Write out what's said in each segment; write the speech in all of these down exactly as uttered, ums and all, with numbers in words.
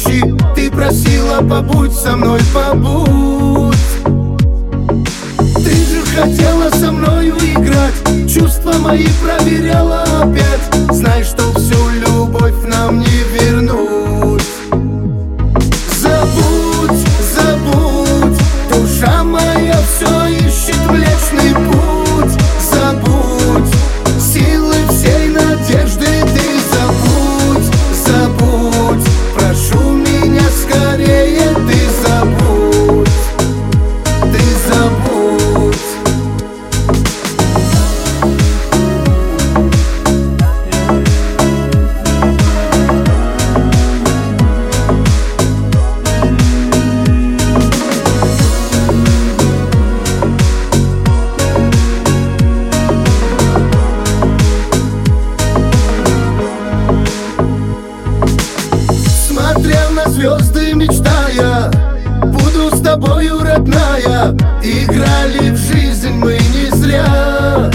помощи. Ты просила: побудь со мной, побудь. Ты же хотела со мною играть, чувства мои проверяла опять. Знай, что всю любовь нам не вернуть. Забудь, забудь, душа моя все ищет Млечный Путь. Забудь, силы всей надежды ты забудь, забудь. Прошу меня скорее, ты забудь, ты забудь. Смотрел на звезды, мечтая: буду с тобою, родная. Играли в жизнь мы не зря.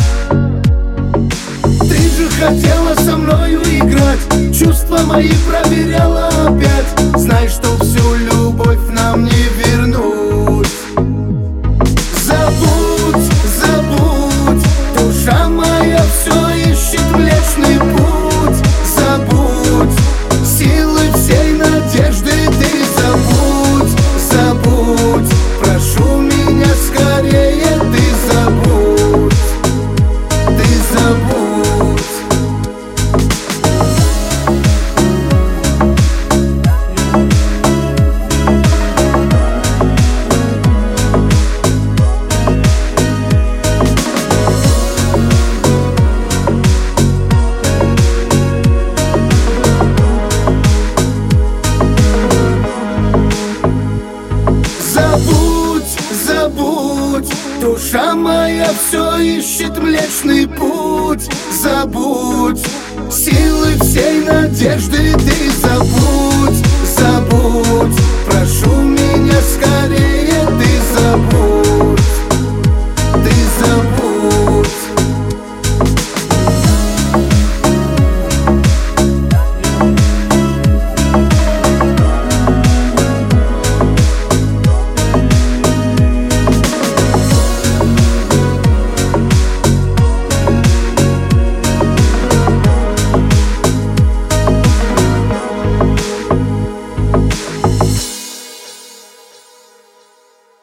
Ты же хотела со мною играть, чувства мои проверяла опять. Знай, что всю любовь нам не вернуть. Забудь, забудь, душа моя все ищет Млечный Путь. Забудь, силы всей надежды ты забудь, забудь. Прошу меня скорее, ты забудь, ты забудь. Забудь, забудь, душа моя все ищет Млечный Путь. Забудь, силы всей надежды ты забудь, забудь. Прошу меня скорее.